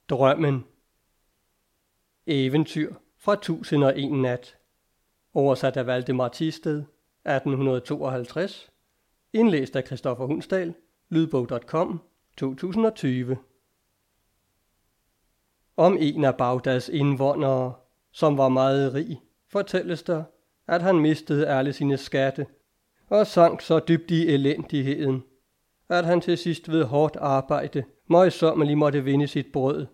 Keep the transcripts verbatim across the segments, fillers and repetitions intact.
Drømmen. Eventyr fra tusind og en nat. Oversat af Valdemar Thisted, atten tooghalvtreds. Indlæst af Christoffer Hundsdal, lydbog punktum com, to tusind og tyve. Om en af Bagdads indvånere, som var meget rig, fortælles der, at han mistede alle sine skatte og sank så dybt i elendigheden, at han til sidst ved hårdt arbejde møjsommeligt måtte vinde sit brød.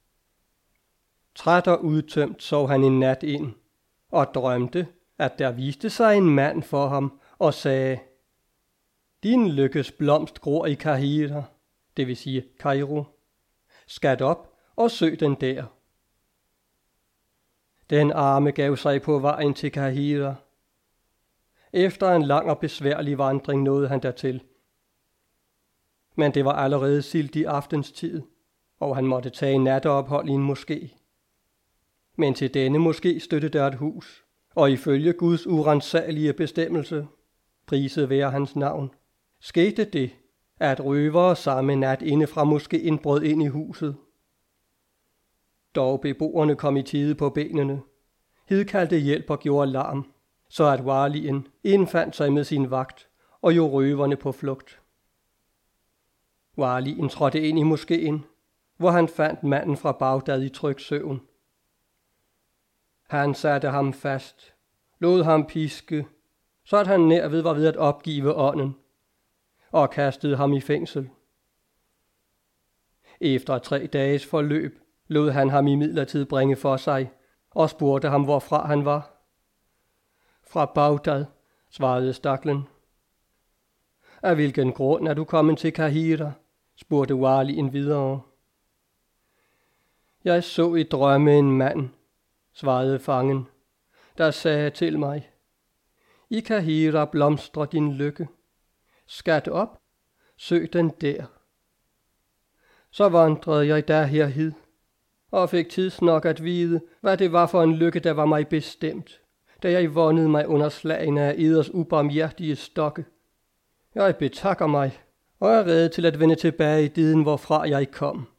Træt og udtømt sov han en nat ind og drømte, at der viste sig en mand for ham og sagde: Din lykkes blomst gror i Kahira, det vil sige Kairo. Skat op og søg den der. Den arme gav sig på vejen til Kahira. Efter en lang og besværlig vandring nåede han dertil. Men det var allerede silt i aftenstid, og han måtte tage natteophold i en moské. Men til denne moské støtte der et hus, og ifølge Guds uransagelige bestemmelse, priset være hans navn, skete det, at røvere samme nat inde fra moskéen brød ind i huset. Dog beboerne kom i tide på benene, hidkaldte hjælp og gjorde larm, så at walien indfandt sig med sin vagt og jo røverne på flugt. Walien trådte ind i moskéen, hvor han fandt manden fra Bagdad i tryg søvn. Han satte ham fast, lod ham piske, så at han nærved var ved at opgive ånden, og kastede ham i fængsel. Efter tre dages forløb lod han ham imidlertid bringe for sig, og spurgte ham, hvorfra han var. Fra Bagdad, svarede staklen. Af hvilken grund er du kommet til Kahira? Spurgte walien videre. Jeg så i drømme en mand, svarede fangen, der sagde til mig: I Kahira blomstrer din lykke. Skat op, søg den der. Så vandrede jeg der herhid, og fik tidsnok at vide, hvad det var for en lykke, der var mig bestemt, da jeg vågnede mig under slagene af eders ubarmhjertige stokke. Jeg betakker mig, og er rede til at vende tilbage i diden, hvorfra jeg kom.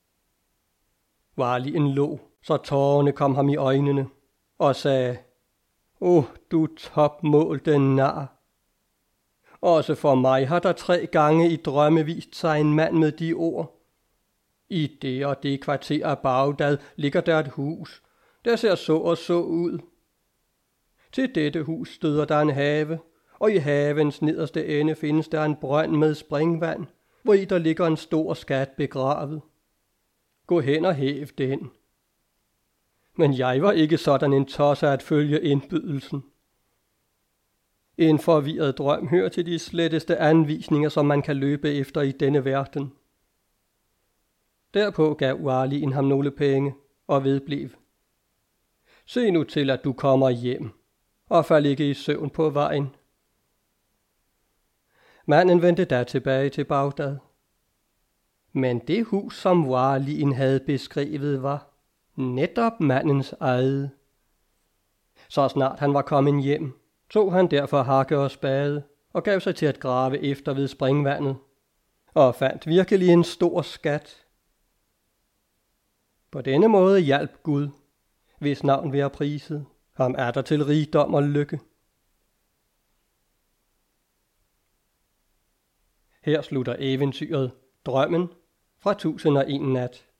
Walien lå, så tårerne kom ham i øjnene, og sagde: Åh, du topmålte nar! Også for mig har der tre gange i drømme vist sig en mand med de ord. I det og det kvarter af Bagdad ligger der et hus, der ser så og så ud. Til dette hus støder der en have, og i havens nederste ende findes der en brønd med springvand, hvor i der ligger en stor skat begravet. Gå hen og hæv den. Men jeg var ikke sådan en tosser at følge indbydelsen. En forvirret drøm hører til de sletteste anvisninger, som man kan løbe efter i denne verden. Derpå gav walien ham nogle penge og vedblev: Se nu til, at du kommer hjem, og fald ikke i søvn på vejen. Manden vendte da tilbage til Bagdad. Men det hus, som walien havde beskrevet, var netop mandens eget. Så snart han var kommet hjem, tog han derfor hakke og spade og gav sig til at grave efter ved springvandet, og fandt virkelig en stor skat. På denne måde hjalp Gud, hvis navn være priset, ham er der til rigdom og lykke. Her slutter eventyret Drømmen fra tusind og en nat.